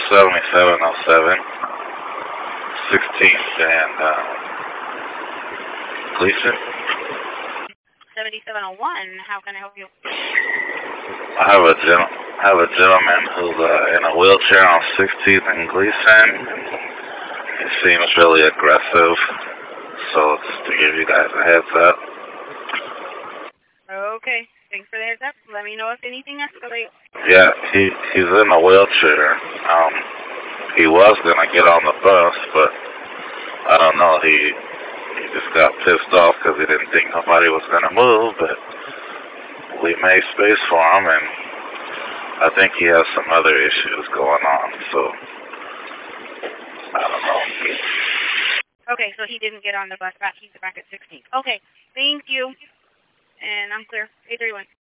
7707, 16th and Gleason. 7701, how can I help you? I have a gentleman who's in a wheelchair on 16th and Gleason. He seems really aggressive, so just to give you guys a heads up. Okay, thanks for the heads up. Let me know if anything escalates. Yeah, he's in a wheelchair. He was gonna get on the bus, but I don't know. He just got pissed off because he didn't think nobody was gonna move. But we made space for him, and I think he has some other issues going on. So I don't know. Okay, so he didn't get on the bus back. He's back at 16th. Okay, thank you. And I'm clear. 831.